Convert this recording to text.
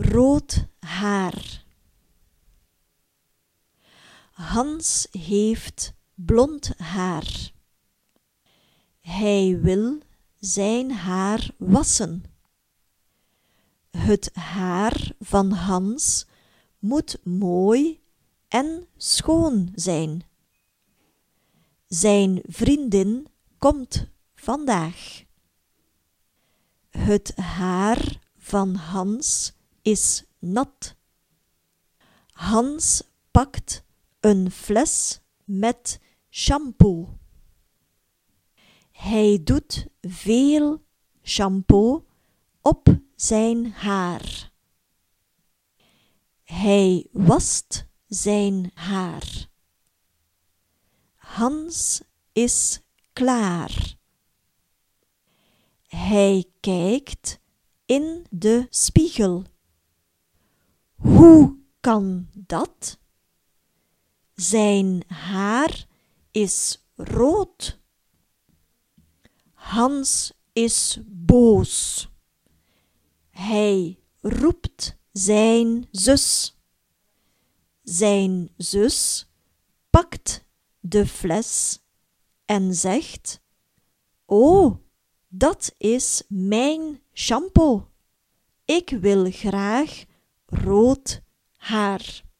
rood haar. Hans heeft blond haar. Hij wil zijn haar wassen. Het haar van Hans moet mooi en schoon zijn. Zijn vriendin komt vandaag. Het haar van Hans is nat. Hans pakt een fles met shampoo. Hij doet veel shampoo op zijn haar. Hij wast zijn haar. Hans is klaar. Hij kijkt in de spiegel. Hoe kan dat? Zijn haar is rood. Hans is boos. Hij roept zijn zus. Zijn zus pakt de fles en zegt: "Oh, dat is mijn shampoo. Ik wil graag rood haar."